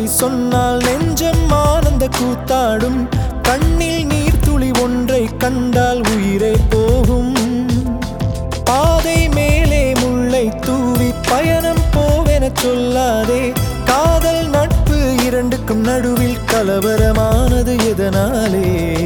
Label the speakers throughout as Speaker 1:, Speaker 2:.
Speaker 1: சொன்னால் நெஞ்சம் ஆனந்த கூத்தாடும். கண்ணில் நீர் துளி ஒன்றை கண்டால் உயிரே போகும். பாதை மேலே முல்லை தூவி பயணம் போவென சொல்லாதே. காதல் நட்பு இரண்டுக்கும் நடுவில் கலவரமானது எதனாலே?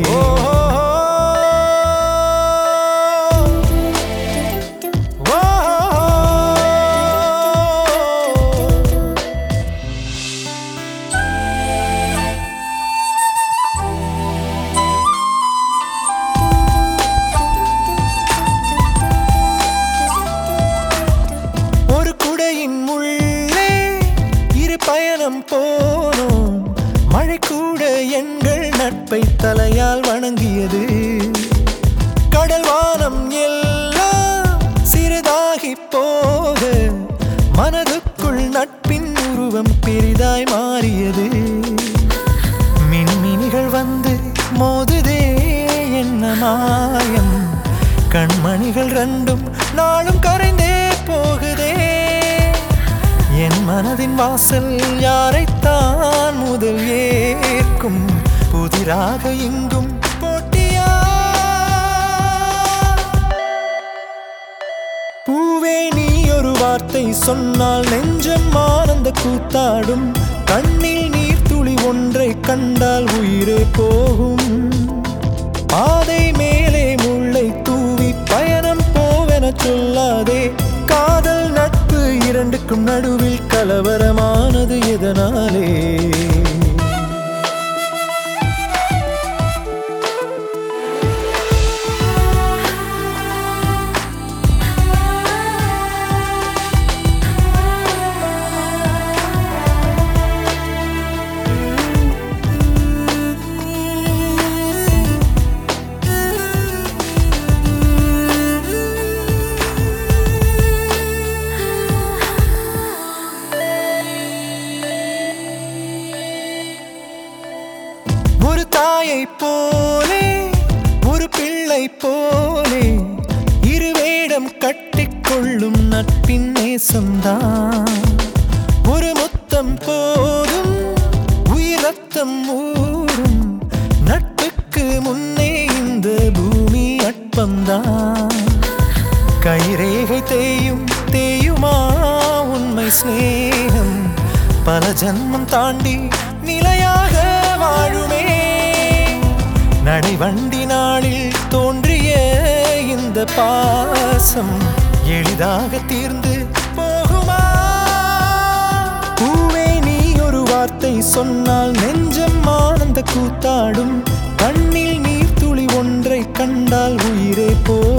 Speaker 1: பயணம் போனோம், மழை கூட எங்கள் நட்பை தலையால் வணங்கியது. கடல் வானம் எல்லாம் சிறிதாகி போக மனதுக்குள் நட்பின் உருவம் பெரிதாய் மாறியது. மின்மினிகள் வந்து மோதுதே என்ன மாயம், கண்மணிகள் ரெண்டும் நாளும் கரைந்தே போகுதே. என் மனதின் வாசல் யாரைத்தான் முதல் ஏற்கும்? புதிராக இங்கும் போட்டியா? பூவே நீ ஒரு வார்த்தை சொன்னால் நெஞ்சம் ஆனந்த கூத்தாடும். கண்ணில் நீர் துளி ஒன்றை கண்டால் உயிரே போகும். பாதை மேலே முல்லை தூவி பயணம் போவென சொல்லாதே. காதல் நட்பு இரண்டுக்கும் நடுவில் கலவரமானது எதனாலே? ஒரு தாயை போலே ஒரு பிள்ளை போலே இருவேடம் கட்டிக்கொள்ளும் நட்பின் நேசம்தான். ஒரு முத்தம் போதும் உயிர் ரத்தம் ஊறும். நட்புக்கு முன்னே இந்த பூமி அற்பம்தான். கைரேகை தேயும் தேயுமா உண்மை ஸ்நேகம்? பல ஜன்மம் தாண்டி நிலையாக வாழுமே. நடைவண்டி நாளில் தோன்றிய இந்த பாசம் எளிதாக தீர்ந்து போகுமா? பூவே நீ ஒரு வார்த்தை சொன்னால் நெஞ்சம் ஆனந்த கூத்தாடும். கண்ணில் நீர் துளி ஒன்றை கண்டால் உயிரே போ